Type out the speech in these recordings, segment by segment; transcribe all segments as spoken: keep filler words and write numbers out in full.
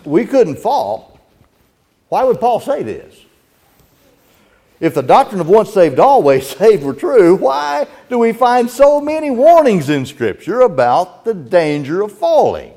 we couldn't fall, why would Paul say this? If the doctrine of once saved, always saved were true, why do we find so many warnings in Scripture about the danger of falling?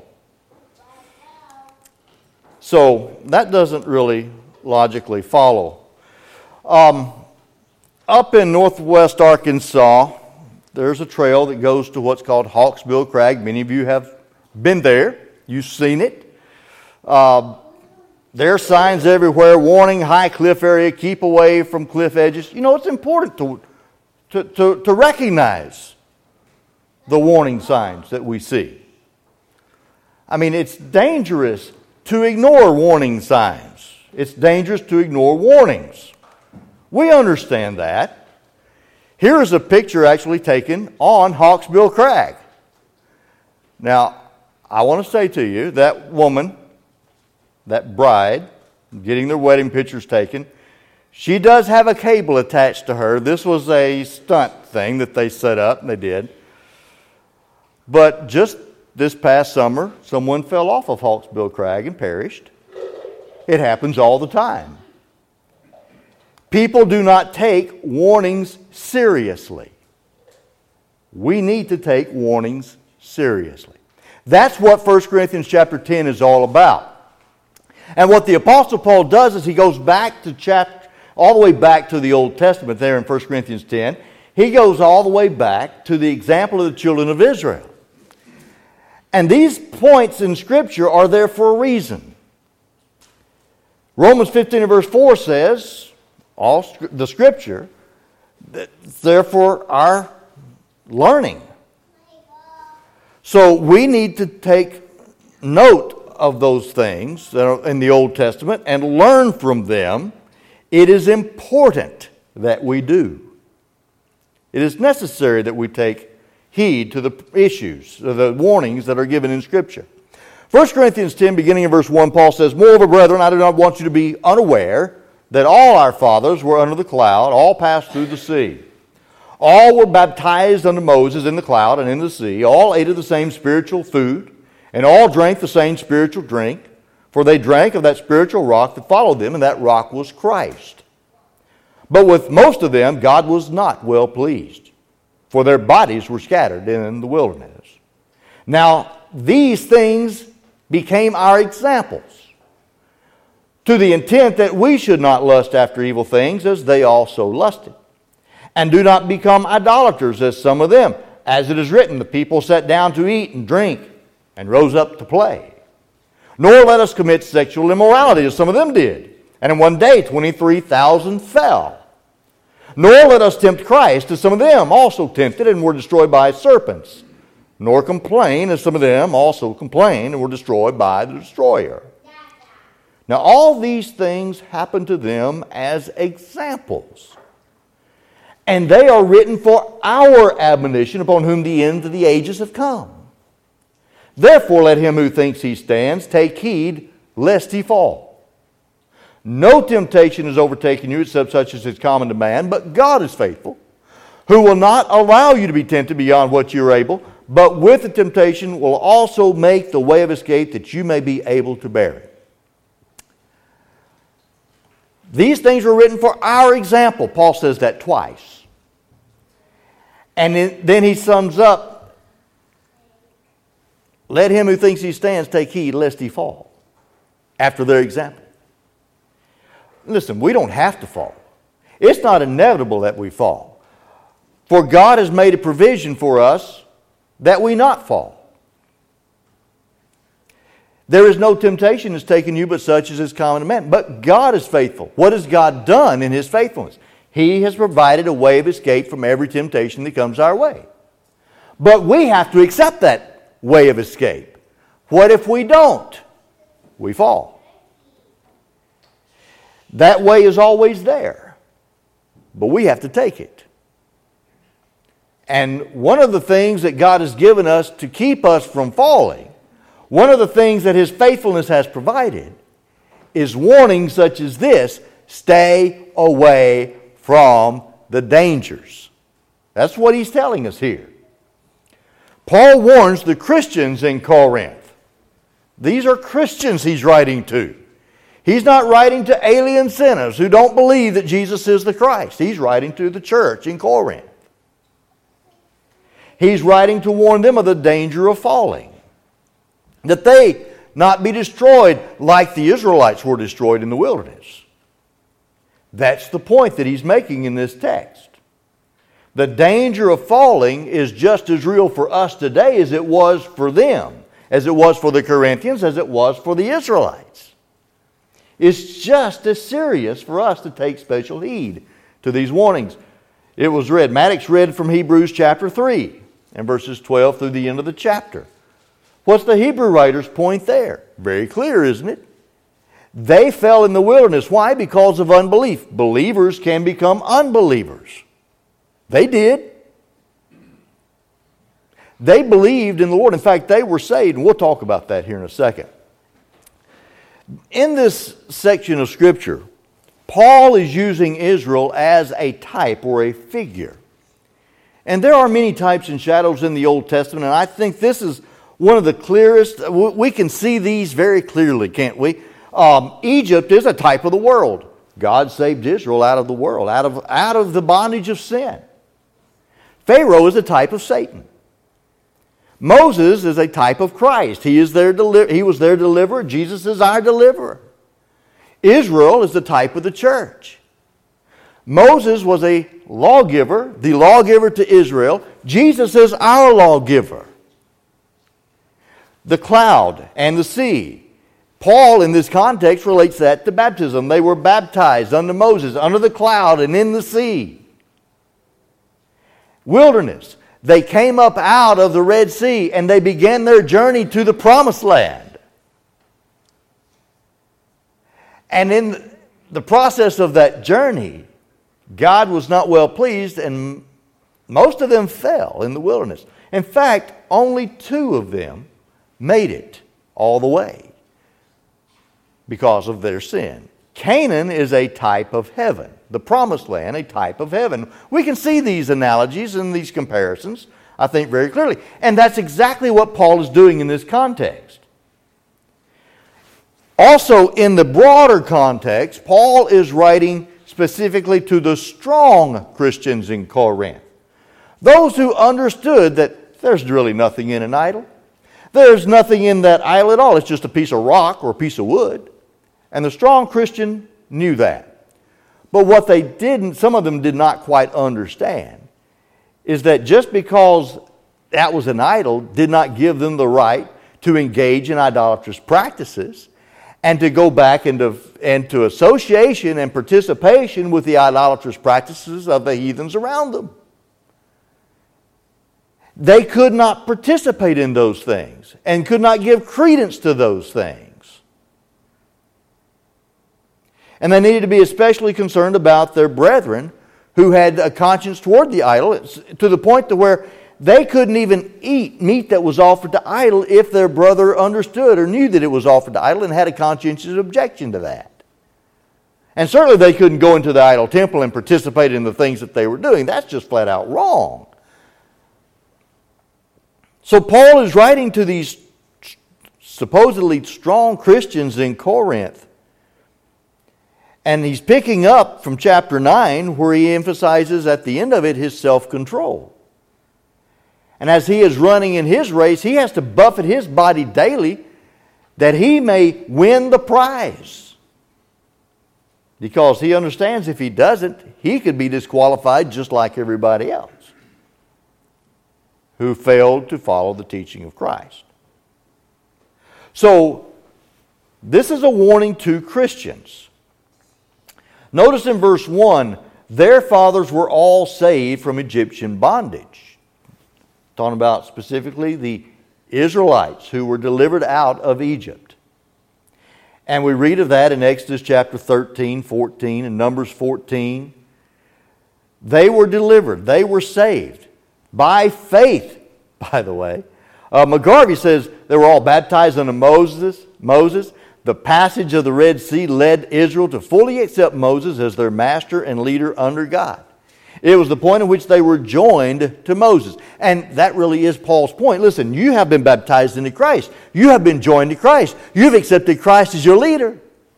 So that doesn't really logically follow. Um, up in northwest Arkansas, there's a trail that goes to what's called Hawksbill Crag. Many of you have been there. You've seen it. Uh, there are signs everywhere, warning, high cliff area, keep away from cliff edges. You know, it's important to, to, to, to recognize the warning signs that we see. I mean, it's dangerous to ignore warning signs. It's dangerous to ignore warnings. We understand that. Here is a picture actually taken on Hawksbill Crag. Now, I want to say to you, that woman, that bride, getting their wedding pictures taken, she does have a cable attached to her. This was a stunt thing that they set up, and they did. But just this past summer, someone fell off of Hawksbill Crag and perished. It happens all the time. People do not take warnings seriously. We need to take warnings seriously. That's what First Corinthians chapter ten is all about. And what the Apostle Paul does is he goes back to chapter, all the way back to the Old Testament there in First Corinthians ten. He goes all the way back to the example of the children of Israel. And these points in Scripture are there for a reason. Romans fifteen and verse four says, all the Scripture, that's there for our learning. So we need to take note of those things that are in the Old Testament and learn from them. It is important that we do. It is necessary that we take heed to the issues, the warnings that are given in Scripture. First Corinthians ten, beginning in verse one, Paul says, "Moreover, brethren, I do not want you to be unaware that all our fathers were under the cloud, all passed through the sea. All were baptized under Moses in the cloud and in the sea. All ate of the same spiritual food, and all drank the same spiritual drink. For they drank of that spiritual rock that followed them, and that rock was Christ. But with most of them God was not well pleased, for their bodies were scattered in the wilderness. Now these things became our examples, to the intent that we should not lust after evil things as they also lusted. And do not become idolaters as some of them. As it is written, the people sat down to eat and drink and rose up to play. Nor let us commit sexual immorality as some of them did. And in one day twenty-three thousand fell. Nor let us tempt Christ as some of them also tempted and were destroyed by serpents. Nor complain as some of them also complained and were destroyed by the destroyer. Now all these things happened to them as examples. And they are written for our admonition, upon whom the end of the ages have come. Therefore let him who thinks he stands take heed lest he fall. No temptation has overtaken you except such as is common to man, but God is faithful, who will not allow you to be tempted beyond what you are able, but with the temptation will also make the way of escape that you may be able to bear it. These things were written for our example. Paul says that twice. And then he sums up, let him who thinks he stands take heed lest he fall, after their example. Listen, we don't have to fall. It's not inevitable that we fall. For God has made a provision for us that we not fall. There is no temptation that's taken you but such as is common to man. But God is faithful. What has God done in His faithfulness? He has provided a way of escape from every temptation that comes our way. But we have to accept that way of escape. What if we don't? We fall. That way is always there. But we have to take it. And one of the things that God has given us to keep us from falling, one of the things that His faithfulness has provided, is warnings such as this: stay away from the dangers. That's what he's telling us here. Paul warns the Christians in Corinth These are Christians he's writing to. He's not writing to alien sinners who don't believe that Jesus is the Christ. He's writing to the church in Corinth. He's writing to warn them of the danger of falling, that they not be destroyed like the Israelites were destroyed in the wilderness. That's the point that he's making in this text. The danger of falling is just as real for us today as it was for them, as it was for the Corinthians, as it was for the Israelites. It's just as serious for us to take special heed to these warnings. It was read, Maddox read from Hebrews chapter three and verses twelve through the end of the chapter. What's the Hebrew writer's point there? Very clear, isn't it? They fell in the wilderness. Why? Because of unbelief. Believers can become unbelievers. They did. They believed in the Lord. In fact, they were saved, and we'll talk about that here in a second. In this section of Scripture, Paul is using Israel as a type or a figure. And there are many types and shadows in the Old Testament, and I think this is one of the clearest. We can see these very clearly, can't we? Um, Egypt is a type of the world. God saved Israel out of the world, out of, out of the bondage of sin. Pharaoh is a type of Satan. Moses is a type of Christ. He is their deli- he was their deliverer. Jesus is our deliverer. Israel is the type of the church. Moses was a lawgiver, the lawgiver to Israel. Jesus is our lawgiver. The cloud and the sea. Paul, in this context, relates that to baptism. They were baptized under Moses, under the cloud and in the sea. Wilderness. They came up out of the Red Sea and they began their journey to the Promised Land. And in the process of that journey, God was not well pleased, and most of them fell in the wilderness. In fact, only two of them made it all the way because of their sin. Canaan is a type of heaven. The Promised Land, a type of heaven. We can see these analogies and these comparisons, I think, very clearly. And that's exactly what Paul is doing in this context. Also, in the broader context, Paul is writing specifically to the strong Christians in Corinth. Those who understood that there's really nothing in an idol. There's nothing in that idol at all. It's just a piece of rock or a piece of wood. And the strong Christian knew that. But what they didn't, some of them did not quite understand, is that just because that was an idol did not give them the right to engage in idolatrous practices and to go back into, into association and participation with the idolatrous practices of the heathens around them. They could not participate in those things and could not give credence to those things. And they needed to be especially concerned about their brethren who had a conscience toward the idol, to the point to where they couldn't even eat meat that was offered to idol if their brother understood or knew that it was offered to idol and had a conscientious objection to that. And certainly they couldn't go into the idol temple and participate in the things that they were doing. That's just flat out wrong. So Paul is writing to these supposedly strong Christians in Corinth. And he's picking up from chapter nine where he emphasizes at the end of it his self-control. And as he is running in his race, he has to buffet his body daily that he may win the prize. Because he understands if he doesn't, he could be disqualified just like everybody else who failed to follow the teaching of Christ. So, this is a warning to Christians. Notice in verse one, their fathers were all saved from Egyptian bondage. Talking about specifically the Israelites who were delivered out of Egypt. And we read of that in Exodus chapter thirteen, fourteen, and Numbers fourteen. They were delivered. They were saved by faith, by the way. Uh, McGarvey says they were all baptized under Moses. Moses. The passage of the Red Sea led Israel to fully accept Moses as their master and leader under God. It was the point at which they were joined to Moses. And that really is Paul's point. Listen, you have been baptized into Christ. You have been joined to Christ. You've accepted Christ as your leader.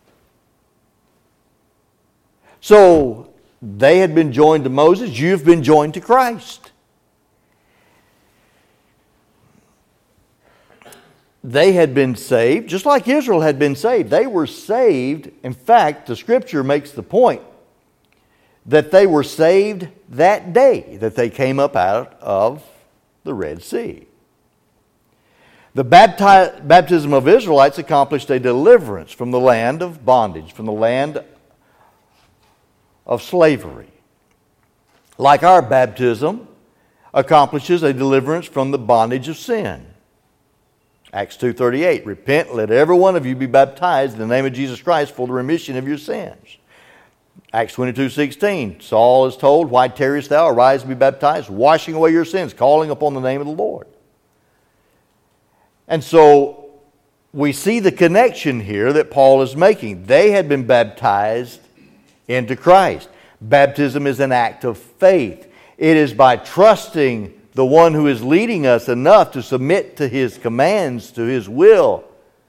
So, they had been joined to Moses. You've been joined to Christ. They had been saved, just like Israel had been saved. They were saved. In fact, the Scripture makes the point that they were saved that day that they came up out of the Red Sea. The bapti- baptism of Israelites accomplished a deliverance from the land of bondage, from the land of slavery. Like our baptism accomplishes a deliverance from the bondage of sin. Acts two thirty-eight, repent, let every one of you be baptized in the name of Jesus Christ for the remission of your sins. Acts twenty-two sixteen, Saul is told, why tarriest thou? Arise and be baptized, washing away your sins, calling upon the name of the Lord. And so we see the connection here that Paul is making. They had been baptized into Christ. Baptism is an act of faith. It is by trusting the one who is leading us enough to submit to his commands, to his will.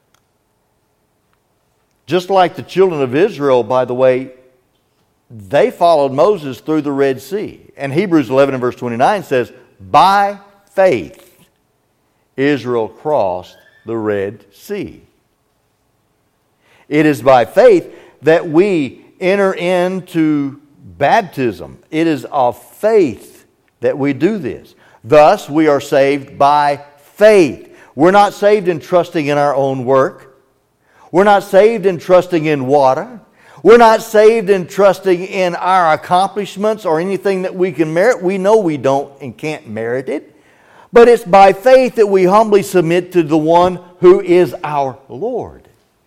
Just like the children of Israel, by the way, they followed Moses through the Red Sea. And Hebrews eleven and verse twenty-nine says, by faith Israel crossed the Red Sea. It is by faith that we enter into baptism. It is of faith that we do this. Thus, we are saved by faith. We're not saved in trusting in our own work. We're not saved in trusting in water. We're not saved in trusting in our accomplishments or anything that we can merit. We know we don't and can't merit it. But it's by faith that we humbly submit to the one who is our Lord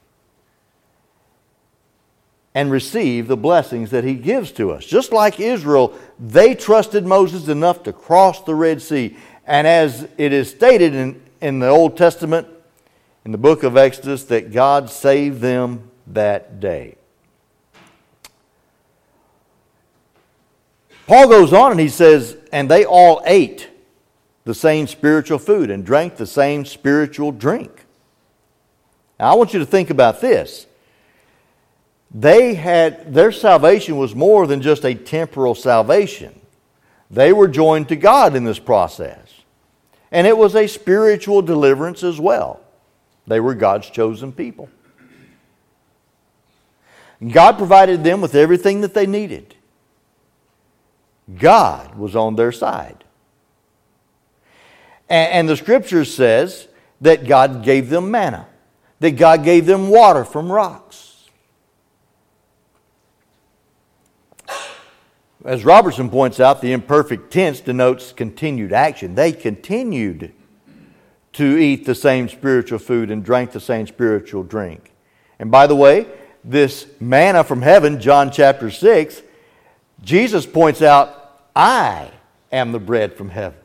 and receive the blessings that He gives to us. Just like Israel, they trusted Moses enough to cross the Red Sea. And as it is stated in, in the Old Testament, in the book of Exodus, that God saved them that day. Paul goes on and he says, and they all ate the same spiritual food and drank the same spiritual drink. Now I want you to think about this. They had, their salvation was more than just a temporal salvation. They were joined to God in this process. And it was a spiritual deliverance as well. They were God's chosen people. God provided them with everything that they needed. God was on their side. And, and the Scripture says that God gave them manna, that God gave them water from rocks. As Robertson points out, the imperfect tense denotes continued action. They continued to eat the same spiritual food and drank the same spiritual drink. And by the way, this manna from heaven, John chapter six, Jesus points out, I am the bread from heaven.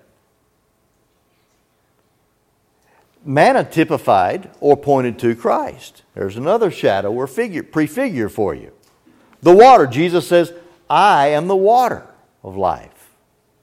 Manna typified or pointed to Christ. There's another shadow or figure, prefigure for you. The water, Jesus says, I am the water of life.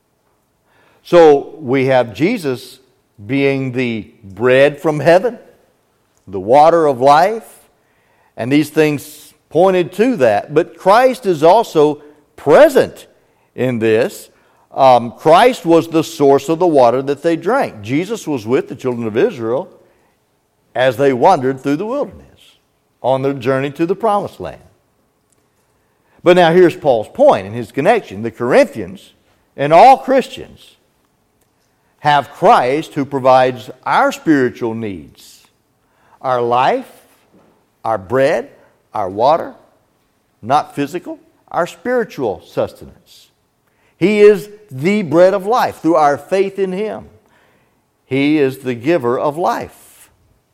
So we have Jesus being the bread from heaven, the water of life, and these things pointed to that. But Christ is also present in this. Um, Christ was the source of the water that they drank. Jesus was with the children of Israel as they wandered through the wilderness on their journey to the promised land. But now here's Paul's point and his connection. The Corinthians and all Christians have Christ who provides our spiritual needs, our life, our bread, our water, not physical, our spiritual sustenance. He is the bread of life through our faith in Him. He is the giver of life.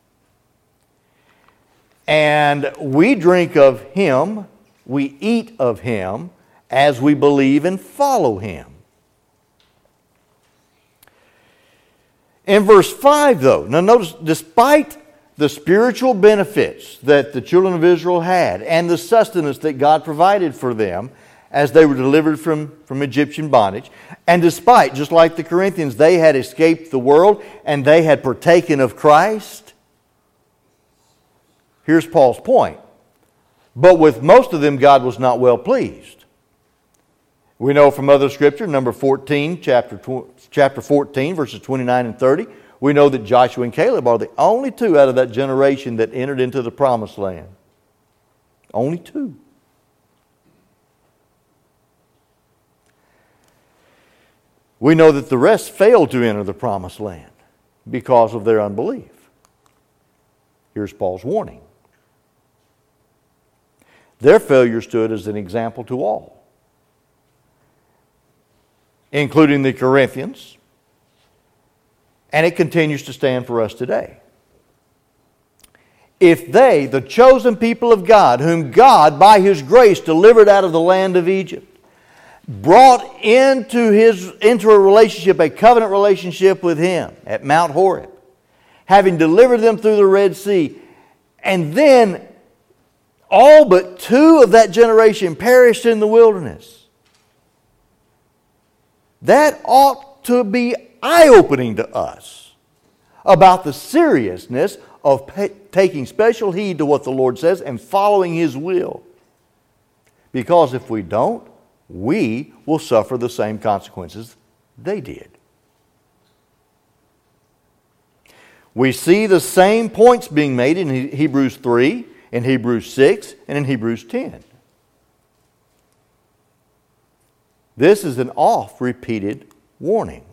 And we drink of Him, we eat of Him as we believe and follow Him. In verse five, though, now notice, despite the spiritual benefits that the children of Israel had and the sustenance that God provided for them, as they were delivered from, from Egyptian bondage. And despite, just like the Corinthians, they had escaped the world and they had partaken of Christ. Here's Paul's point. But with most of them, God was not well pleased. We know from other scripture, number fourteen, chapter, chapter fourteen, verses twenty-nine and thirty, we know that Joshua and Caleb are the only two out of that generation that entered into the promised land. Only two. We know that the rest failed to enter the promised land because of their unbelief. Here's Paul's warning. Their failure stood as an example to all, including the Corinthians, and it continues to stand for us today. If they, the chosen people of God, whom God by His grace delivered out of the land of Egypt, brought into his into a relationship, a covenant relationship with Him at Mount Horeb, having delivered them through the Red Sea, and then all but two of that generation perished in the wilderness. That ought to be eye-opening to us about the seriousness of pay, taking special heed to what the Lord says and following His will. Because if we don't, we will suffer the same consequences they did. We see the same points being made in Hebrews three, in Hebrews six, and in Hebrews ten. This is an oft-repeated warning.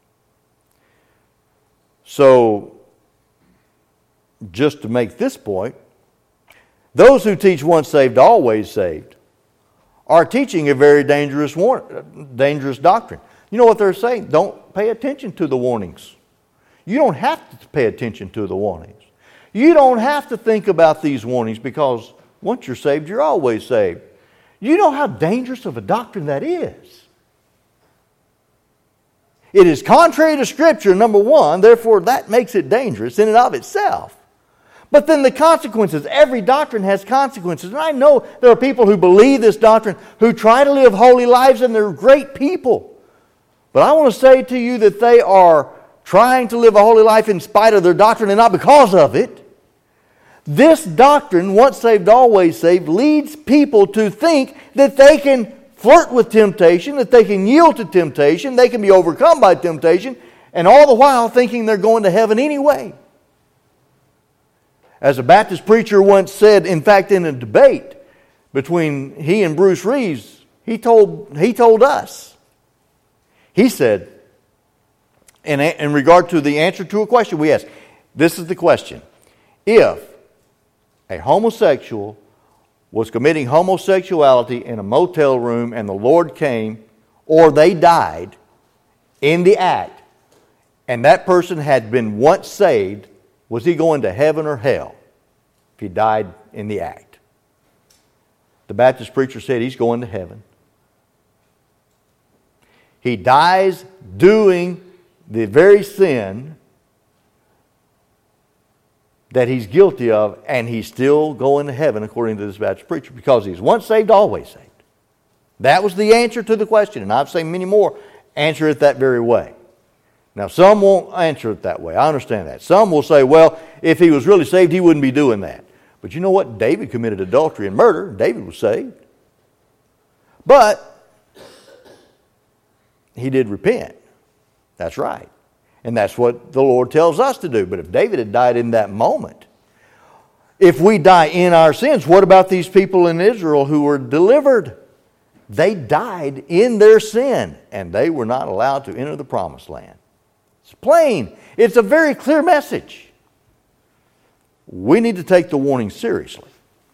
So, just to make this point, those who teach once saved, always saved are teaching a very dangerous, dangerous doctrine. You know what they're saying? Don't pay attention to the warnings. You don't have to pay attention to the warnings. You don't have to think about these warnings because once you're saved, you're always saved. You know how dangerous of a doctrine that is. It is contrary to Scripture, number one, therefore that makes it dangerous in and of itself. But then the consequences, every doctrine has consequences. And I know there are people who believe this doctrine, who try to live holy lives, and they're great people. But I want to say to you that they are trying to live a holy life in spite of their doctrine and not because of it. This doctrine, once saved, always saved, leads people to think that they can flirt with temptation, that they can yield to temptation, they can be overcome by temptation, and all the while thinking they're going to heaven anyway. As a Baptist preacher once said, in fact in a debate between he and Bruce Reeves, he told, he told us, he said, in, in regard to the answer to a question we asked, this is the question: if a homosexual was committing homosexuality in a motel room and the Lord came, or they died in the act, and that person had been once saved, was he going to heaven or hell if he died in the act? The Baptist preacher said he's going to heaven. He dies doing the very sin that he's guilty of, and he's still going to heaven according to this Baptist preacher because he's once saved, always saved. That was the answer to the question, and I've seen many more answer it that very way. Now, some won't answer it that way. I understand that. Some will say, well, if he was really saved, he wouldn't be doing that. But you know what? David committed adultery and murder. David was saved. But he did repent. That's right. And that's what the Lord tells us to do. But if David had died in that moment, if we die in our sins, what about these people in Israel who were delivered? They died in their sin, and they were not allowed to enter the promised land. It's plain. It's a very clear message. We need to take the warning seriously.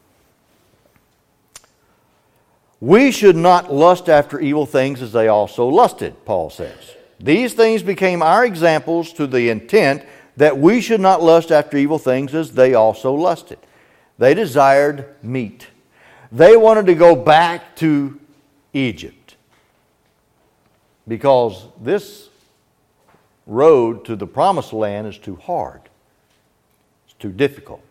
We should not lust after evil things as they also lusted, Paul says. These things became our examples to the intent that we should not lust after evil things as they also lusted. They desired meat. They wanted to go back to Egypt because this road to the promised land is too hard. It's too difficult.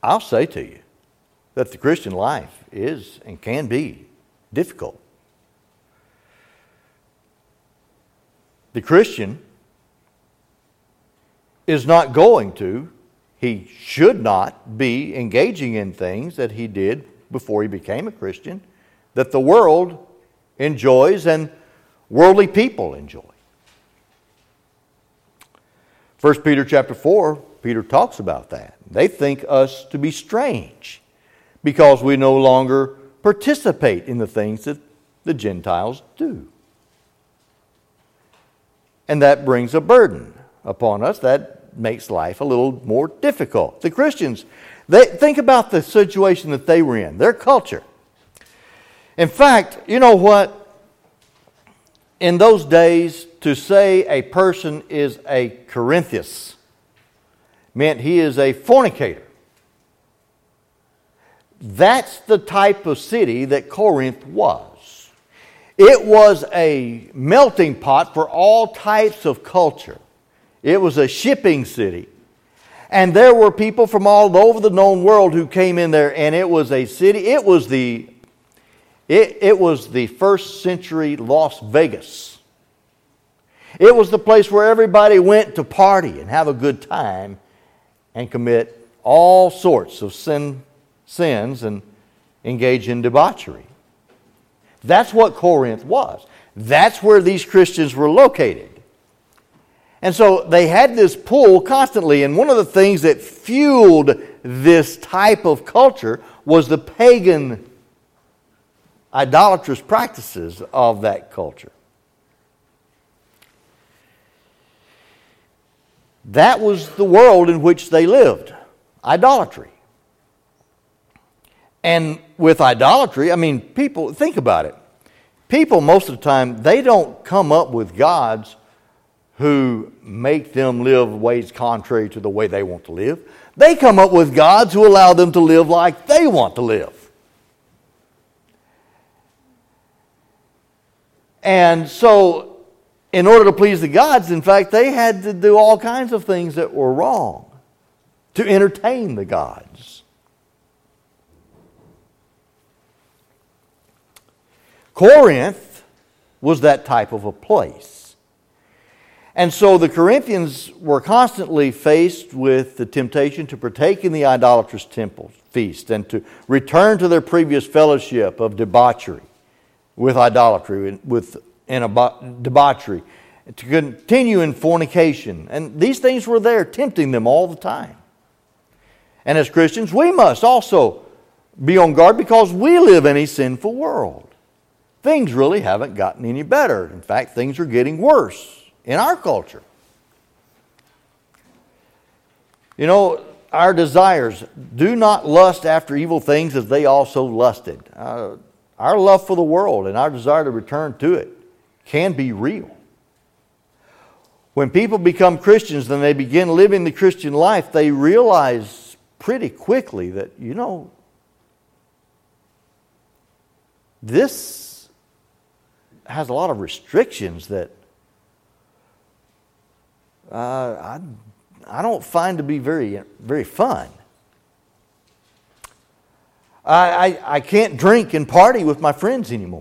I'll say to you that the Christian life is and can be difficult. The Christian is not going to, he should not be engaging in things that he did before he became a Christian, that the world enjoys and worldly people enjoy. First Peter chapter four, Peter talks about that. They think us to be strange because we no longer participate in the things that the Gentiles do. And that brings a burden upon us. That makes life a little more difficult. The Christians, they think about the situation that they were in, their culture. In fact, you know what? In those days, to say a person is a Corinthus meant he is a fornicator. That's the type of city that Corinth was. It was a melting pot for all types of culture. It was a shipping city. And there were people from all over the known world who came in there, and it was a city, it was the It, it was the first century Las Vegas. It was the place where everybody went to party and have a good time and commit all sorts of sin, sins and engage in debauchery. That's what Corinth was. That's where these Christians were located. And so they had this pull constantly, and one of the things that fueled this type of culture was the pagan idolatrous practices of that culture. That was the world in which they lived. Idolatry. And with idolatry, I mean, people, think about it. People, most of the time, they don't come up with gods who make them live ways contrary to the way they want to live. They come up with gods who allow them to live like they want to live. And so, in order to please the gods, in fact, they had to do all kinds of things that were wrong to entertain the gods. Corinth was that type of a place. And so the Corinthians were constantly faced with the temptation to partake in the idolatrous temple feast and to return to their previous fellowship of debauchery. With idolatry, with and debauchery, to continue in fornication. And these things were there, tempting them all the time. And as Christians, we must also be on guard because we live in a sinful world. Things really haven't gotten any better. In fact, things are getting worse in our culture. You know, our desires, do not lust after evil things as they also lusted. Uh, Our love for the world and our desire to return to it can be real. When people become Christians and they begin living the Christian life, they realize pretty quickly that, you know, this has a lot of restrictions that uh, I, I don't find to be very, very fun. I, I, I can't drink and party with my friends anymore.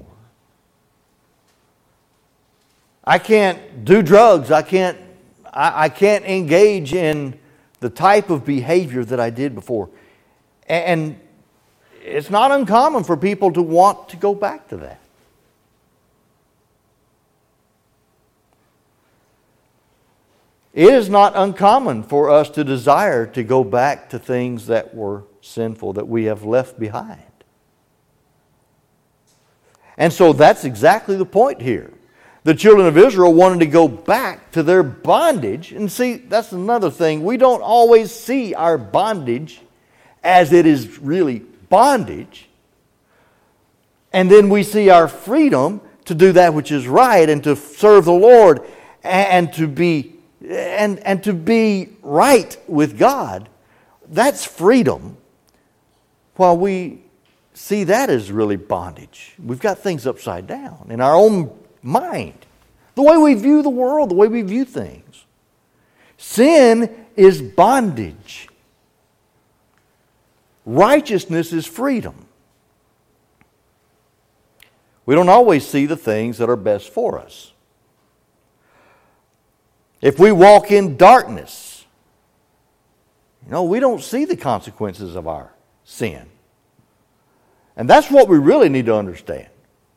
I can't do drugs. I can't, I, I can't engage in the type of behavior that I did before. And it's not uncommon for people to want to go back to that. It is not uncommon for us to desire to go back to things that were sinful, that we have left behind. And so that's exactly the point here. The children of Israel wanted to go back to their bondage. And see, that's another thing. We don't always see our bondage as it is really bondage. And then we see our freedom to do that which is right and to serve the Lord and to be and, and to be right with God. That's freedom. While we see that as really bondage. We've got things upside down in our own mind. The way we view the world, the way we view things. Sin is bondage. Righteousness is freedom. We don't always see the things that are best for us. If we walk in darkness, you know, we don't see the consequences of our sin. And that's what we really need to understand.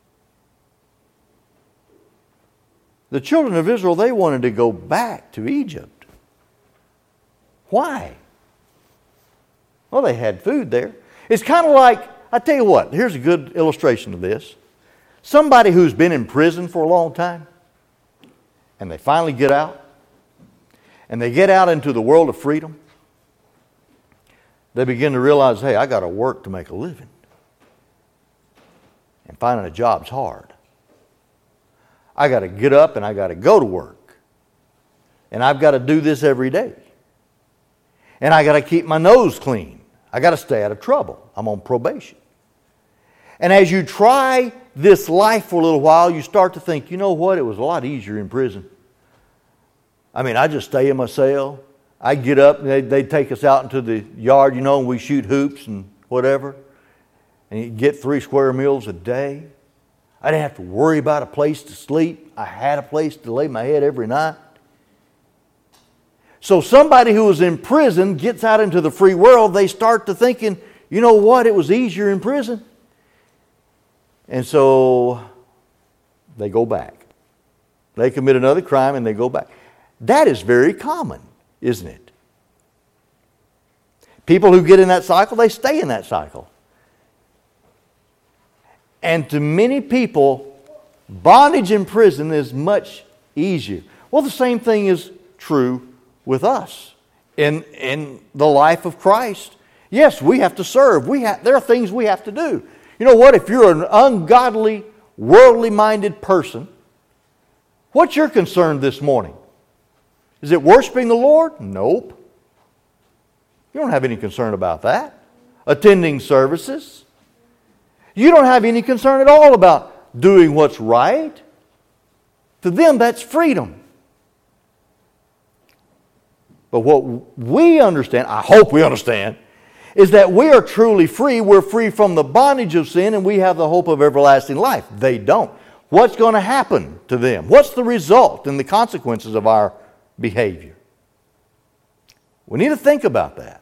The children of Israel, they wanted to go back to Egypt. Why? Well, they had food there. It's kind of like, I tell you what, here's a good illustration of this. Somebody who's been in prison for a long time, and they finally get out, and they get out into the world of freedom, they begin to realize, hey, I got to work to make a living. And finding a job's hard. I got to get up and I got to go to work. And I've got to do this every day. And I got to keep my nose clean. I got to stay out of trouble. I'm on probation. And as you try this life for a little while, you start to think, you know what? It was a lot easier in prison. I mean, I just stay in my cell. I get up and they, they take us out into the yard, you know, and we shoot hoops and whatever. And you get three square meals a day. I didn't have to worry about a place to sleep. I had a place to lay my head every night. So somebody who was in prison gets out into the free world, they start to thinking, you know what, it was easier in prison. And so they go back. They commit another crime and they go back. That is very common, isn't it? People who get in that cycle, they stay in that cycle. And to many people, bondage in prison is much easier. Well, the same thing is true with us in, in the life of Christ. Yes, we have to serve. We have, there are things we have to do. You know what? If you're an ungodly, worldly-minded person, what's your concern this morning? Is it worshiping the Lord? Nope. You don't have any concern about that. Attending services. You don't have any concern at all about doing what's right. To them, that's freedom. But what we understand, I hope we understand, is that we are truly free. We're free from the bondage of sin and we have the hope of everlasting life. They don't. What's going to happen to them? What's the result and the consequences of our behavior? We need to think about that.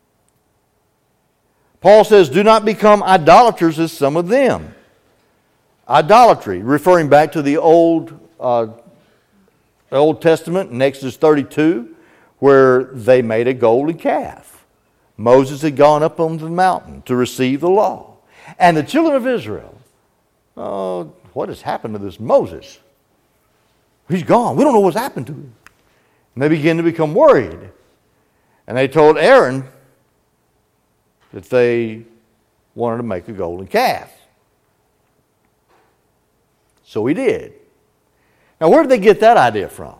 Paul says, do not become idolaters as some of them. Idolatry, referring back to the Old, uh, Old Testament in Exodus thirty-two, where they made a golden calf. Moses had gone up on the mountain to receive the law. And the children of Israel, oh, what has happened to this Moses? He's gone. We don't know what's happened to him. And they begin to become worried. And they told Aaron that they wanted to make a golden calf. So he did. Now, where did they get that idea from?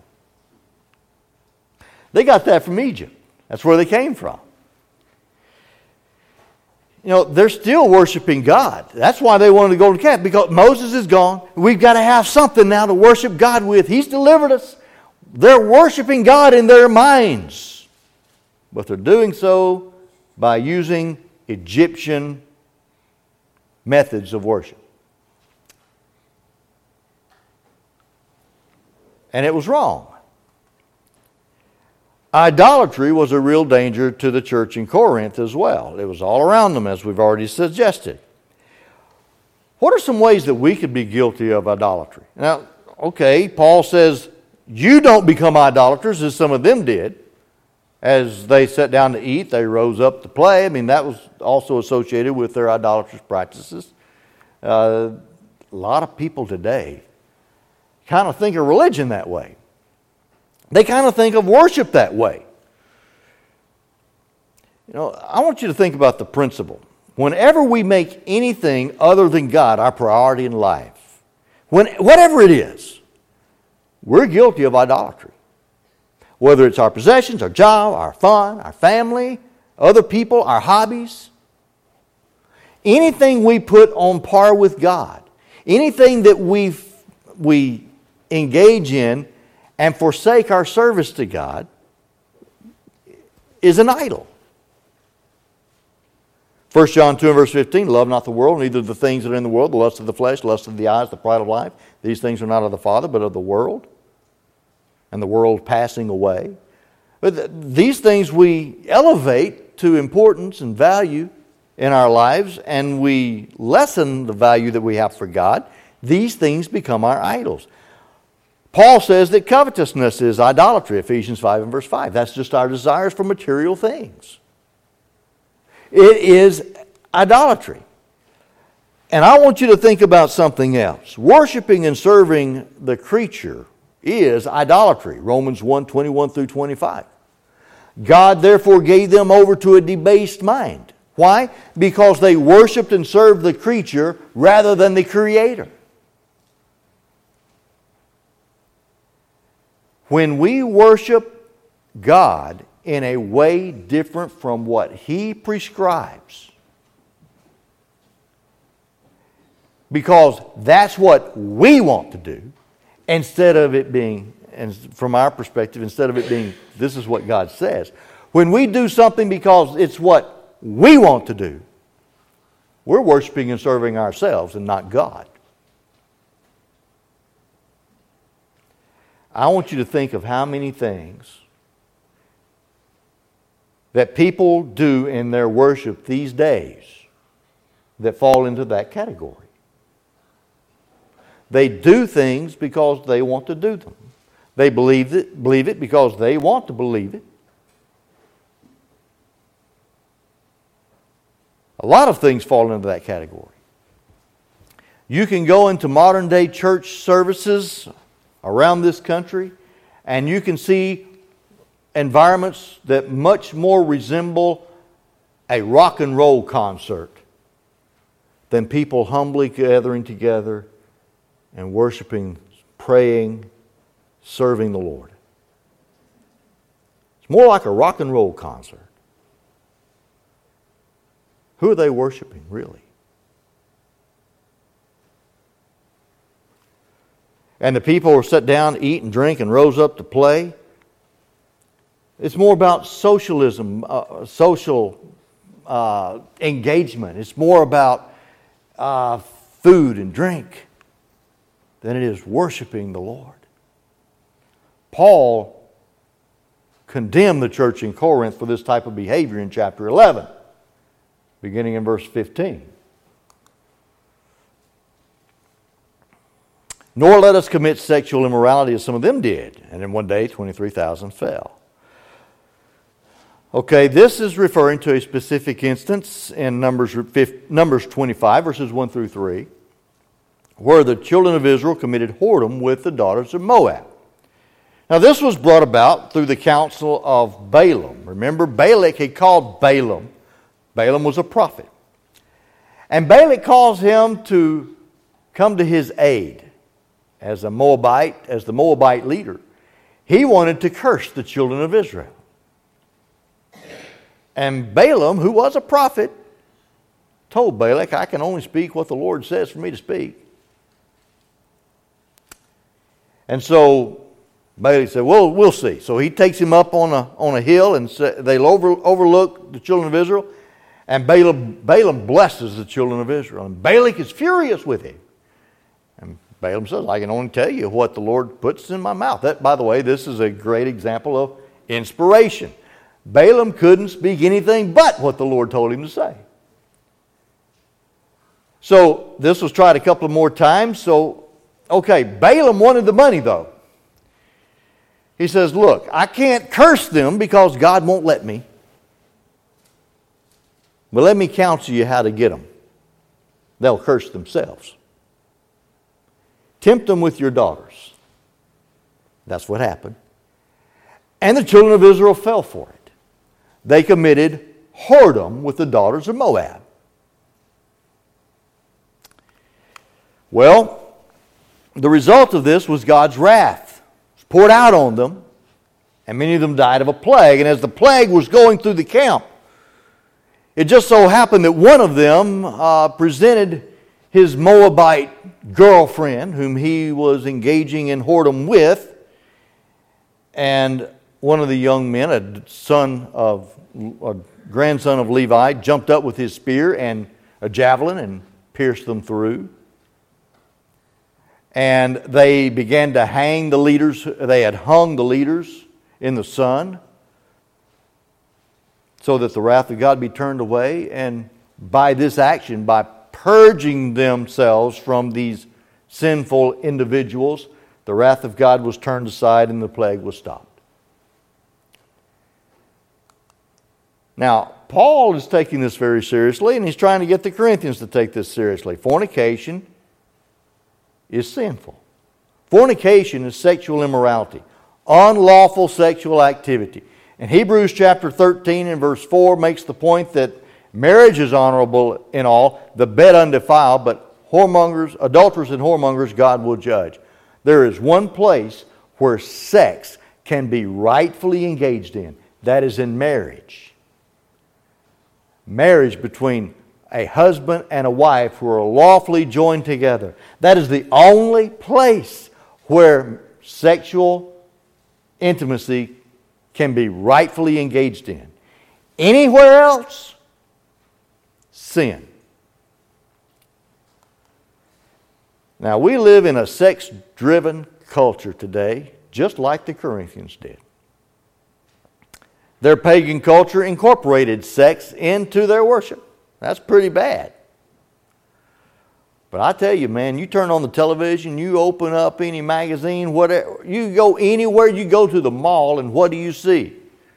They got that from Egypt. That's where they came from. You know, they're still worshiping God. That's why they wanted the golden calf, because Moses is gone. We've got to have something now to worship God with. He's delivered us. They're worshiping God in their minds. But they're doing so by using Egyptian methods of worship. And it was wrong. Idolatry was a real danger to the church in Corinth as well. It was all around them, as we've already suggested. What are some ways that we could be guilty of idolatry? Now, okay, Paul says, you don't become idolaters as some of them did. As they sat down to eat, they rose up to play. I mean, that was also associated with their idolatrous practices. Uh, a lot of people today kind of think of religion that way. They kind of think of worship that way. You know, I want you to think about the principle. Whenever we make anything other than God our priority in life, when, whatever it is, we're guilty of idolatry. Whether it's our possessions, our job, our fun, our family, other people, our hobbies. Anything we put on par with God, anything that we we engage in and forsake our service to God is an idol. First John two and verse fifteen, love not the world, neither the things that are in the world, the lust of the flesh, the lust of the eyes, the pride of life. These things are not of the Father, but of the world, and the world passing away. But th- these things we elevate to importance and value in our lives, and we lessen the value that we have for God. These things become our idols. Paul says that covetousness is idolatry, Ephesians five and verse five. That's just our desires for material things. It is idolatry. And I want you to think about something else. Worshiping and serving the creature is idolatry. Romans one, twenty-one through twenty-five. God therefore gave them over to a debased mind. Why? Because they worshiped and served the creature rather than the Creator. When we worship God in a way different from what He prescribes, because that's what we want to do, instead of it being, and from our perspective, instead of it being, this is what God says. When we do something because it's what we want to do, we're worshiping and serving ourselves and not God. I want you to think of how many things that people do in their worship these days that fall into that category. They do things because they want to do them. They believe it, believe it because they want to believe it. A lot of things fall into that category. You can go into modern day church services around this country, and you can see environments that much more resemble a rock and roll concert than people humbly gathering together and worshiping, praying, serving the Lord. It's more like a rock and roll concert. Who are they worshiping, really? And the people who sat down, eat and drink, and rose up to play. It's more about socialism, uh, social uh, engagement. It's more about uh, food and drink than it is worshiping the Lord. Paul condemned the church in Corinth for this type of behavior in chapter eleven, beginning in verse fifteen. Nor let us commit sexual immorality as some of them did, and in one day twenty-three thousand fell. Okay, this is referring to a specific instance in Numbers, Numbers twenty-five, verses one through three, where the children of Israel committed whoredom with the daughters of Moab. Now this was brought about through the counsel of Balaam. Remember, Balak had called Balaam. Balaam was a prophet. And Balak calls him to come to his aid as a Moabite, as the Moabite leader. He wanted to curse the children of Israel. And Balaam, who was a prophet, told Balak, I can only speak what the Lord says for me to speak. And so Balak said, well, we'll see. So he takes him up on a, on a hill, and they'll over, overlook the children of Israel. And Balaam, Balaam blesses the children of Israel. And Balak is furious with him. And Balaam says, I can only tell you what the Lord puts in my mouth. That, by the way, this is a great example of inspiration. Balaam couldn't speak anything but what the Lord told him to say. So this was tried a couple of more times. So, okay, Balaam wanted the money though. He says, look, I can't curse them because God won't let me. But let me counsel you how to get them. They'll curse themselves. Tempt them with your daughters. That's what happened. And the children of Israel fell for it. They committed whoredom with the daughters of Moab. Well, the result of this was God's wrath. It was poured out on them, and many of them died of a plague. And as the plague was going through the camp, it just so happened that one of them uh, presented his Moabite girlfriend, whom he was engaging in whoredom with, and one of the young men, a son of, a grandson of Levi, jumped up with his spear and a javelin and pierced them through. And they began to hang the leaders. They had hung the leaders in the sun so that the wrath of God be turned away. And by this action, by purging themselves from these sinful individuals, the wrath of God was turned aside and the plague was stopped. Now, Paul is taking this very seriously, and he's trying to get the Corinthians to take this seriously. Fornication is sinful. Fornication is sexual immorality, unlawful sexual activity. And Hebrews chapter thirteen and verse four makes the point that marriage is honorable in all, the bed undefiled, but whoremongers, adulterers and whoremongers God will judge. There is one place where sex can be rightfully engaged in. That is in marriage. Marriage between a husband and a wife who are lawfully joined together. That is the only place where sexual intimacy can be rightfully engaged in. Anywhere else, sin. Now, we live in a sex-driven culture today, just like the Corinthians did. Their pagan culture incorporated sex into their worship. That's pretty bad. But I tell you, man, you turn on the television, you open up any magazine, whatever, you go anywhere, you go to the mall, and what do you see?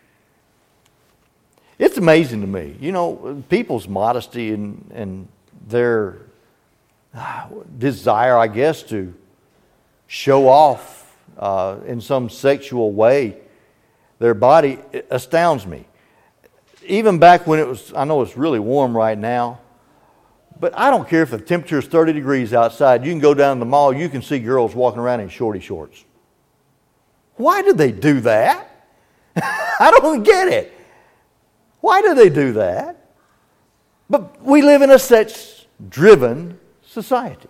It's amazing to me. You know, people's modesty and, and their desire, I guess, to show off uh, in some sexual way their body astounds me. Even back when it was, I know it's really warm right now, but I don't care if the temperature is thirty degrees outside. You can go down to the mall, you can see girls walking around in shorty shorts. Why do they do that? I don't get it. Why do they do that? But we live in a sex-driven society.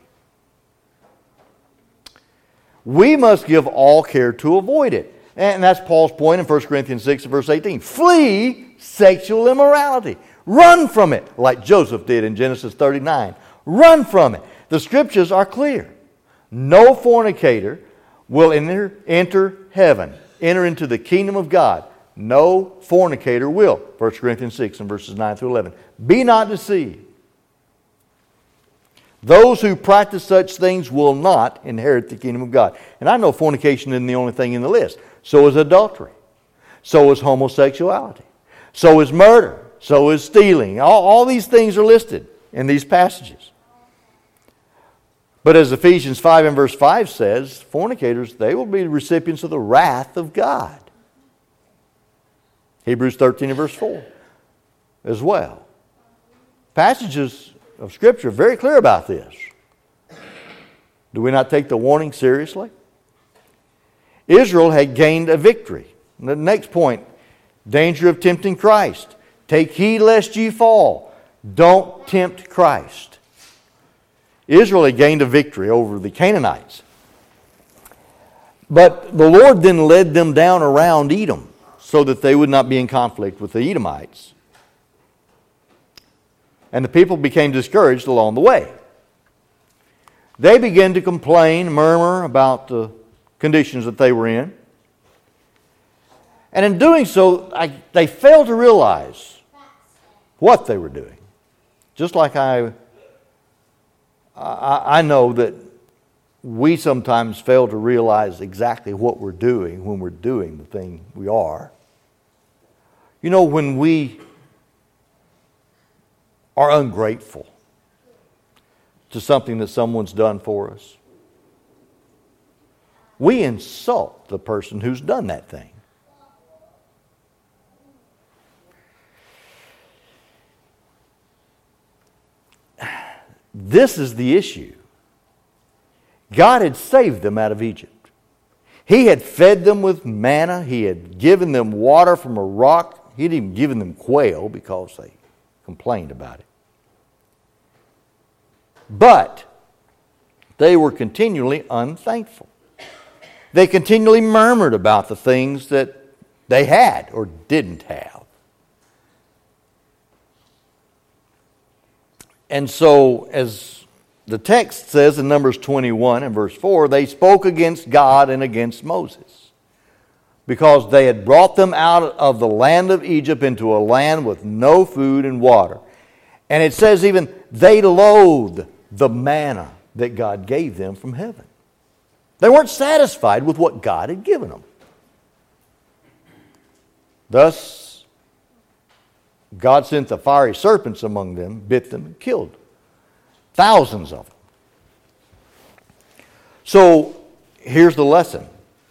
We must give all care to avoid it. And that's Paul's point in First Corinthians six, verse eighteen. Flee sexual immorality. Run from it, like Joseph did in Genesis thirty-nine. Run from it. The Scriptures are clear. No fornicator will enter, enter heaven, enter into the kingdom of God. No fornicator will. First Corinthians six and verses nine through eleven. Be not deceived. Those who practice such things will not inherit the kingdom of God. And I know fornication isn't the only thing in the list. So is adultery. So is homosexuality. So is murder. So is stealing. All, all these things are listed in these passages. But as Ephesians five and verse five says, fornicators, they will be recipients of the wrath of God. Hebrews thirteen and verse four as well. Passages of Scripture are very clear about this. Do we not take the warning seriously? Israel had gained a victory. The next point, danger of tempting Christ. Take heed lest ye fall. Don't tempt Christ. Israel had gained a victory over the Canaanites. But the Lord then led them down around Edom so that they would not be in conflict with the Edomites. And the people became discouraged along the way. They began to complain, murmur about the conditions that they were in. And in doing so, I, they failed to realize what they were doing. Just like I, I, I know that we sometimes fail to realize exactly what we're doing when we're doing the thing we are. You know, when we are ungrateful to something that someone's done for us, we insult the person who's done that thing. This is the issue. God had saved them out of Egypt. He had fed them with manna. He had given them water from a rock. He had even given them quail because they complained about it. But they were continually unthankful. They continually murmured about the things that they had or didn't have. And so, as the text says in Numbers twenty-one and verse four, they spoke against God and against Moses, because they had brought them out of the land of Egypt into a land with no food and water. And it says even they loathed the manna that God gave them from heaven. They weren't satisfied with what God had given them. Thus, God sent the fiery serpents among them, bit them, and killed thousands of them. So, here's the lesson.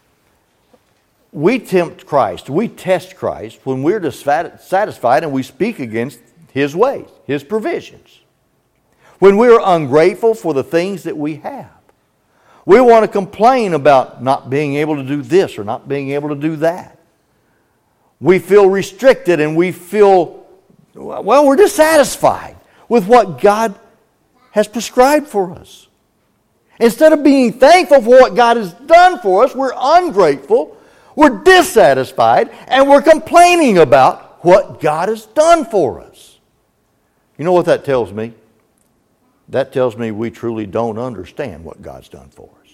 We tempt Christ, we test Christ when we're dissatisfied and we speak against His ways, His provisions. When we're ungrateful for the things that we have. We want to complain about not being able to do this or not being able to do that. We feel restricted and we feel, well, we're dissatisfied with what God has prescribed for us. Instead of being thankful for what God has done for us, we're ungrateful, we're dissatisfied, and we're complaining about what God has done for us. You know what that tells me? That tells me we truly don't understand what God's done for us.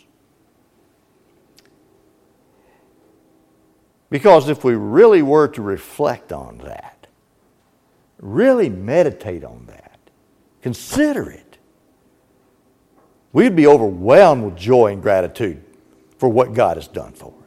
Because if we really were to reflect on that, really meditate on that, consider it, we'd be overwhelmed with joy and gratitude for what God has done for us.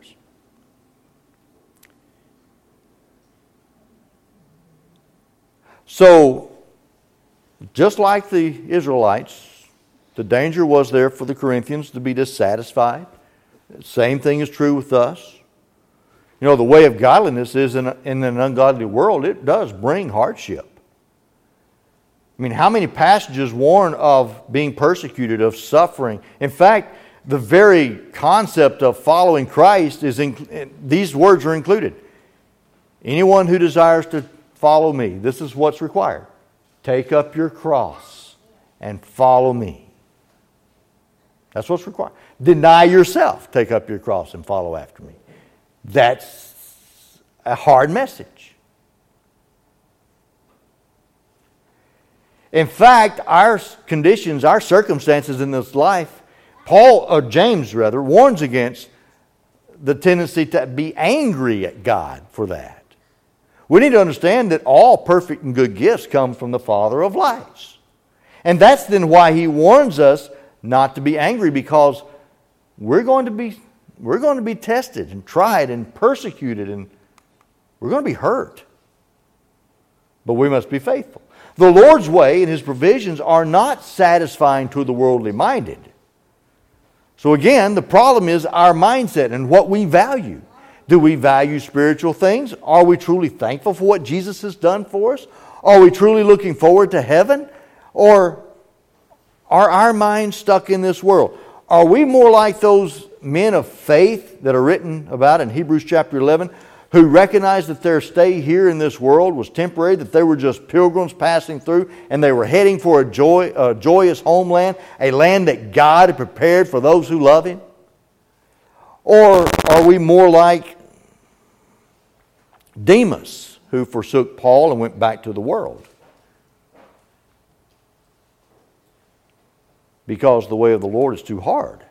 So, just like the Israelites, the danger was there for the Corinthians to be dissatisfied. The same thing is true with us. You know, the way of godliness is in, a, in an ungodly world, it does bring hardship. I mean, how many passages warn of being persecuted, of suffering? In fact, the very concept of following Christ is, in, these words are included. Anyone who desires to follow me, this is what's required. Take up your cross and follow me. That's what's required. Deny yourself. Take up your cross and follow after me. That's a hard message. In fact, our conditions, our circumstances in this life, Paul, or James rather, warns against the tendency to be angry at God for that. We need to understand that all perfect and good gifts come from the Father of lights. And that's then why he warns us not to be angry, because we're going to be we're going to be tested and tried and persecuted, and we're going to be hurt. But we must be faithful. The Lord's way and His provisions are not satisfying to the worldly minded. So again, the problem is our mindset and what we value. Do we value spiritual things? Are we truly thankful for what Jesus has done for us? Are we truly looking forward to heaven? Or are our minds stuck in this world? Are we more like those men of faith that are written about in Hebrews chapter eleven, who recognized that their stay here in this world was temporary, that they were just pilgrims passing through, and they were heading for a, joy, a joyous homeland, a land that God had prepared for those who love Him? Or are we more like Demas, who forsook Paul and went back to the world? Because the way of the Lord is too hard.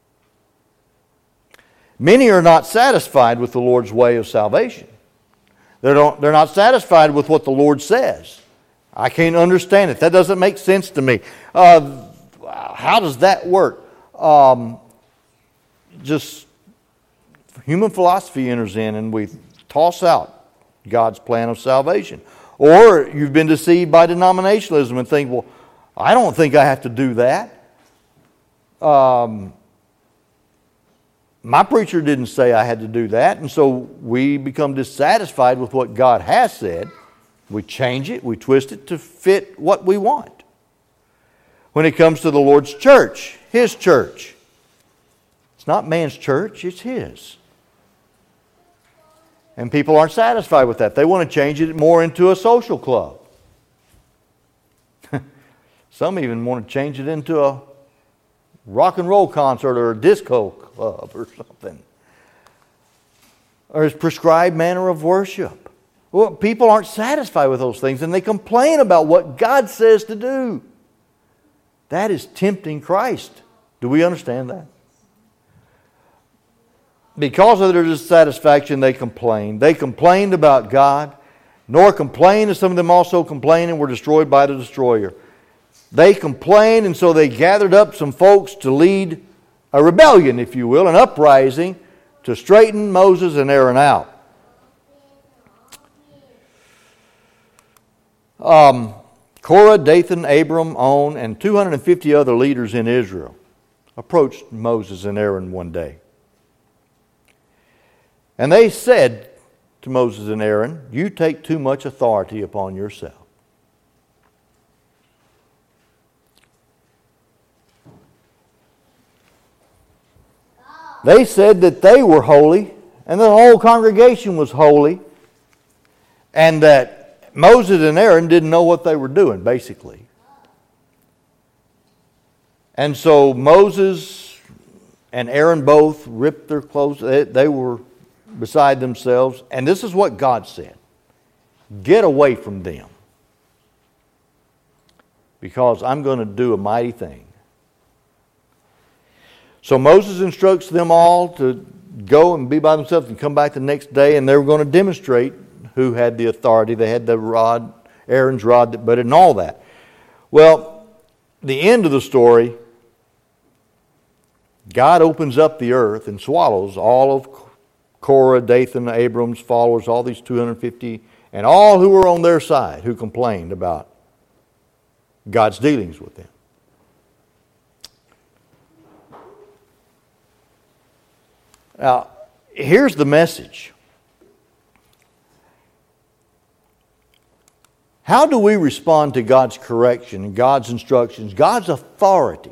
Many are not satisfied with the Lord's way of salvation. They don't, they're not satisfied with what the Lord says. I can't understand it. That doesn't make sense to me. Uh, how does that work? Um, just human philosophy enters in and we toss out God's plan of salvation. Or you've been deceived by denominationalism and think, well, I don't think I have to do that. Um, my preacher didn't say I had to do that, and so we become dissatisfied with what God has said. We change it, we twist it to fit what we want. When it comes to the Lord's church, His church, it's not man's church, it's His. And people aren't satisfied with that. They want to change it more into a social club. Some even want to change it into a rock and roll concert or a disco club or something. or His prescribed manner of worship. Well, people aren't satisfied with those things, and they complain about what God says to do. That is tempting Christ. Do we understand that? Because of their dissatisfaction, they complained. They complained about God, nor complained, and some of them also complained and were destroyed by the destroyer. They complained, and so they gathered up some folks to lead a rebellion, if you will, an uprising to straighten Moses and Aaron out. Um, Korah, Dathan, Abram, On, and two hundred fifty other leaders in Israel approached Moses and Aaron one day. And they said to Moses and Aaron, "You take too much authority upon yourself." They said that they were holy and the whole congregation was holy, and that Moses and Aaron didn't know what they were doing, basically. And so Moses and Aaron both ripped their clothes. They, they were beside themselves. And this is what God said: "Get away from them, because I'm going to do a mighty thing." So Moses instructs them all to go and be by themselves and come back the next day, and they were going to demonstrate who had the authority. They had the rod, Aaron's rod that budded, and all that. Well, the end of the story, God opens up the earth and swallows all of Korah, Dathan, Abram's followers, all these two hundred fifty, and all who were on their side who complained about God's dealings with them. Now, here's the message. How do we respond to God's correction, God's instructions, God's authority?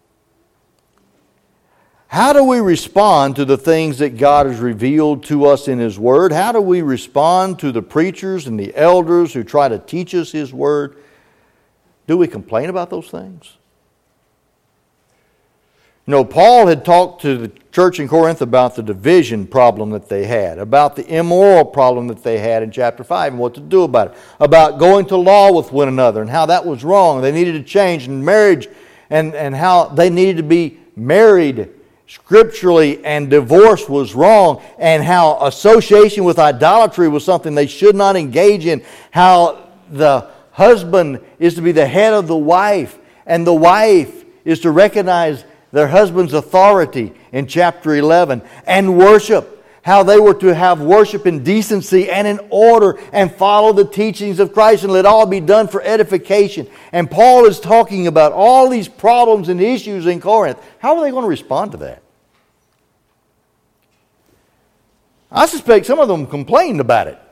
How do we respond to the things that God has revealed to us in His Word? How do we respond to the preachers and the elders who try to teach us His Word? Do we complain about those things? You know, Paul had talked to the church in Corinth about the division problem that they had, about the immoral problem that they had in chapter five and what to do about it, about going to law with one another and how that was wrong. They needed to change in marriage, and, and how they needed to be married scripturally, and divorce was wrong, and how association with idolatry was something they should not engage in, how the husband is to be the head of the wife, and the wife is to recognize their husband's authority in chapter eleven, and worship, how they were to have worship in decency and in order and follow the teachings of Christ, and let all be done for edification. And Paul is talking about all these problems and issues in Corinth. How are they going to respond to that? I suspect some of them complained about it.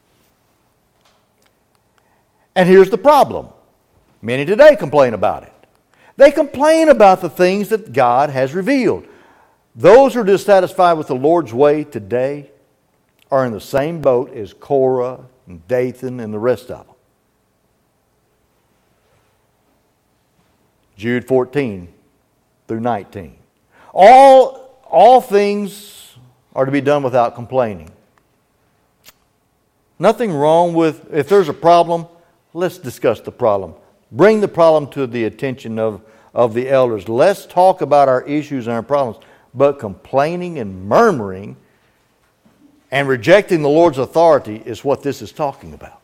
And here's the problem. Many today complain about it. They complain about the things that God has revealed. Those who are dissatisfied with the Lord's way today are in the same boat as Korah and Dathan and the rest of them. Jude fourteen through nineteen. All, all things are to be done without complaining. Nothing wrong with, if there's a problem, let's discuss the problem. Bring the problem to the attention of, of the elders. Let's talk about our issues and our problems. But complaining and murmuring and rejecting the Lord's authority is what this is talking about.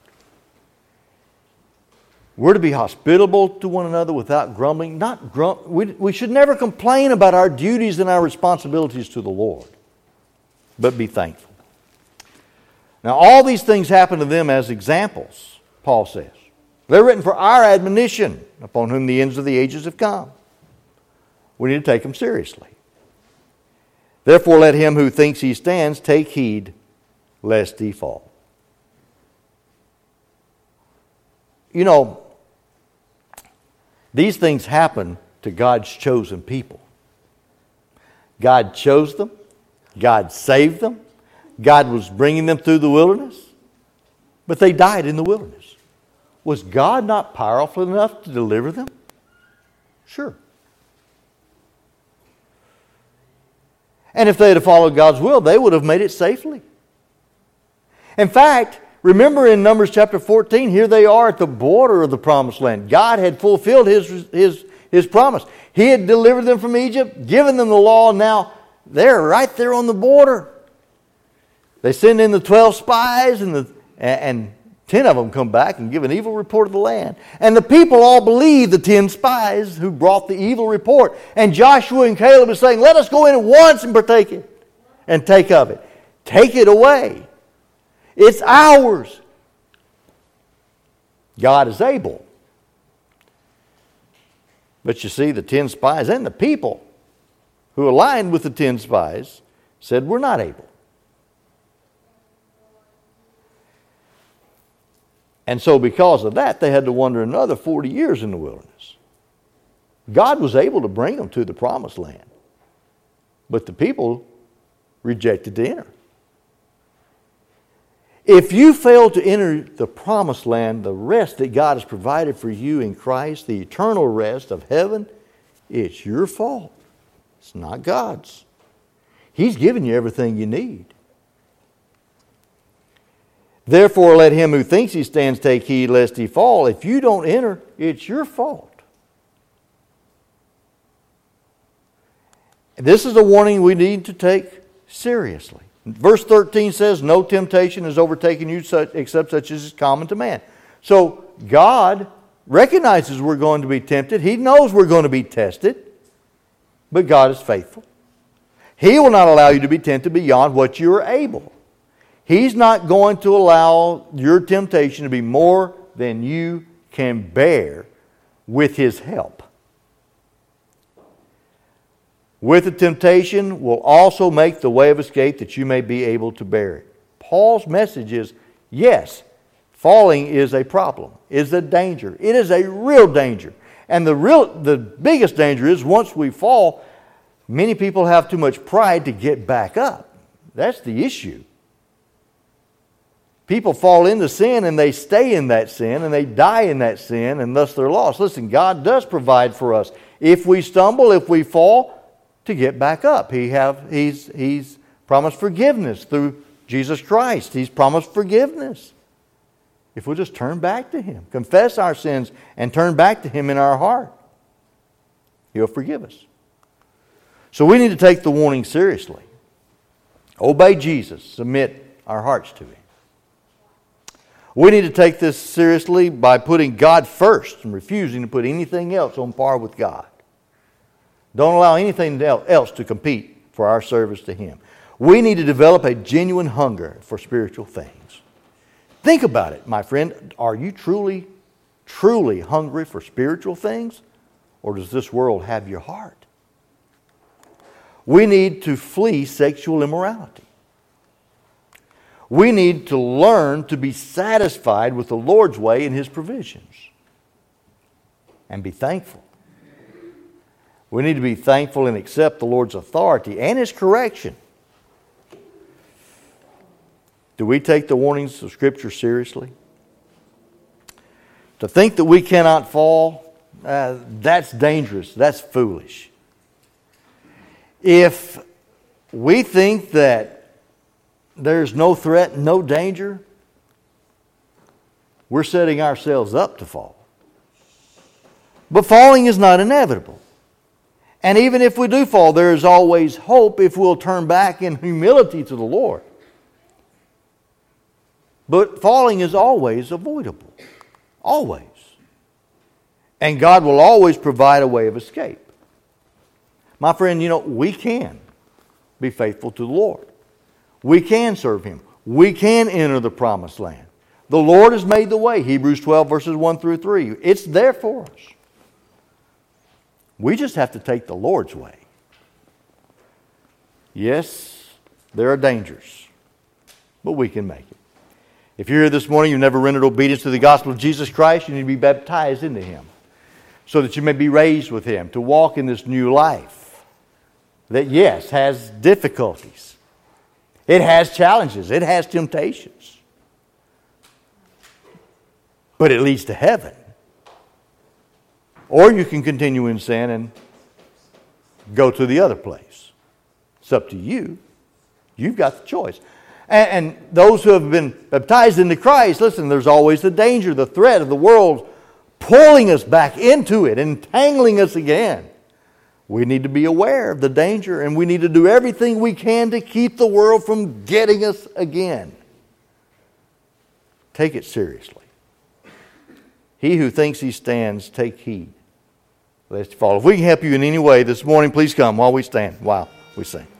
We're to be hospitable to one another without grumbling. Not grum- we, we should never complain about our duties and our responsibilities to the Lord, but be thankful. Now, all these things happen to them as examples, Paul says. They're written for our admonition, upon whom the ends of the ages have come. We need to take them seriously. Therefore, let him who thinks he stands take heed lest he fall. You know, these things happen to God's chosen people. God chose them. God saved them. God was bringing them through the wilderness. But they died in the wilderness. Was God not powerful enough to deliver them? Sure. And if they had followed God's will, they would have made it safely. In fact, remember in Numbers chapter fourteen, here they are at the border of the promised land. God had fulfilled His, his, his promise. He had delivered them from Egypt, given them the law, and now they're right there on the border. They send in the twelve spies, and, the, and ten of them come back and give an evil report of the land. And the people all believe the ten spies who brought the evil report. And Joshua and Caleb are saying, let us go in at once and partake it and take of it. Take it away. It's ours. God is able. But you see, the ten spies and the people who aligned with the ten spies said, we're not able. And so because of that, they had to wander another forty years in the wilderness. God was able to bring them to the promised land. But the people rejected to enter. If you fail to enter the promised land, the rest that God has provided for you in Christ, the eternal rest of heaven, it's your fault. It's not God's. He's given you everything you need. Therefore, let him who thinks he stands take heed lest he fall. If you don't enter, it's your fault. This is a warning we need to take seriously. Verse thirteen says, no temptation has overtaken you except such as is common to man. So God recognizes we're going to be tempted. He knows we're going to be tested. But God is faithful. He will not allow you to be tempted beyond what you are able. He's not going to allow your temptation to be more than you can bear with His help. With the temptation will also make the way of escape that you may be able to bear it. Paul's message is, yes, falling is a problem, is a danger. It is a real danger. And the real, the biggest danger is once we fall, many people have too much pride to get back up. That's the issue. People fall into sin and they stay in that sin and they die in that sin and thus they're lost. Listen, God does provide for us. If we stumble, if we fall, to get back up. He have, he's, he's promised forgiveness through Jesus Christ. He's promised forgiveness. If we'll just turn back to Him, confess our sins and turn back to Him in our heart, He'll forgive us. So we need to take the warning seriously. Obey Jesus. Submit our hearts to Him. We need to take this seriously by putting God first and refusing to put anything else on par with God. Don't allow anything else to compete for our service to Him. We need to develop a genuine hunger for spiritual things. Think about it, my friend. Are you truly, truly hungry for spiritual things? Or does this world have your heart? We need to flee sexual immorality. We need to learn to be satisfied with the Lord's way and His provisions. And be thankful. We need to be thankful and accept the Lord's authority and His correction. Do we take the warnings of Scripture seriously? To think that we cannot fall, uh, that's dangerous. That's foolish. If we think that there's no threat, no danger, we're setting ourselves up to fall. But falling is not inevitable. And even if we do fall, there is always hope if we'll turn back in humility to the Lord. But falling is always avoidable. Always. And God will always provide a way of escape. My friend, you know, we can be faithful to the Lord. We can serve Him. We can enter the promised land. The Lord has made the way. Hebrews twelve verses one through three. It's there for us. We just have to take the Lord's way. Yes, there are dangers, but we can make it. If you're here this morning, you've never rendered obedience to the gospel of Jesus Christ, you need to be baptized into Him so that you may be raised with Him to walk in this new life that, yes, has difficulties. It has challenges. It has temptations. But it leads to heaven. Or you can continue in sin and go to the other place. It's up to you. You've got the choice. And, and those who have been baptized into Christ, listen, there's always the danger, the threat of the world pulling us back into it, entangling us again. We need to be aware of the danger, and we need to do everything we can to keep the world from getting us again. Take it seriously. He who thinks he stands, take heed lest he fall. If we can help you in any way this morning, please come while we stand, while we sing.